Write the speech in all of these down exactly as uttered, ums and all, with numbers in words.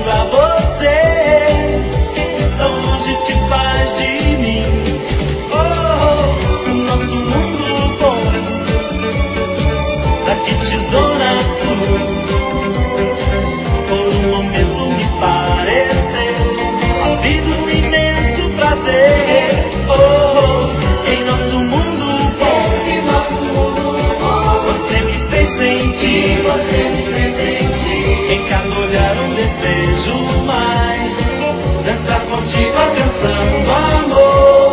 lembrar você, tão longe te faz de mim. Oh, oh, o nosso mundo bom, daqui de Zona Sul, por um momento me pareceu a vida um imenso prazer. Oh, oh, em nosso mundo bom, esse nosso mundo bom, você me fez sentir, você me fez sentir. em cada olhar um desejo mais, dançar contigo a canção do amor.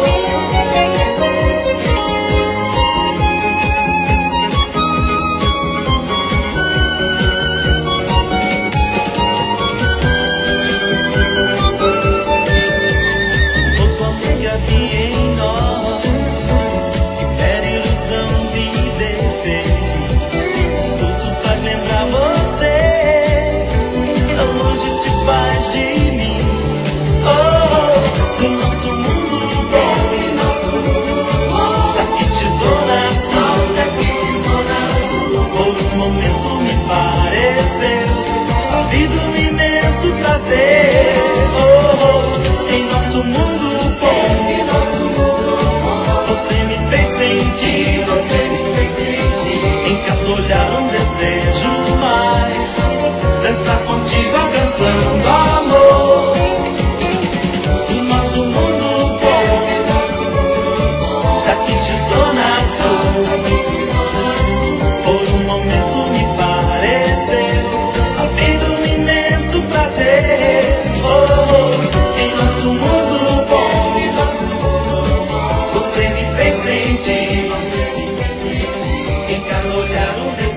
Todo amor que havia em nós, que era ilusão viver feliz, tudo faz lembrar você, tão longe te faz de mim. Oh, oh, do nosso mundo bom, Esse nosso mundo bom, daqui de Zona Sul, nossa aqui de Zona Sul. por um momento me pareceu a vida um imenso prazer. Oh, oh, em nosso mundo bom, Esse nosso mundo bom, você me fez sentir, você me fez sentir. em cada olhar um desejo mais, dançar contigo a canção do amor. Do nosso mundo bom, Esse nosso mundo bom, daqui de Zona Sul, nossa aqui de Zona Sul. por um momento me pareceu a vida um imenso prazer. Oh, oh, em nosso mundo bom, Esse nosso mundo bom, você me fez sentir, você me fez sentir. em cada olhar um desejo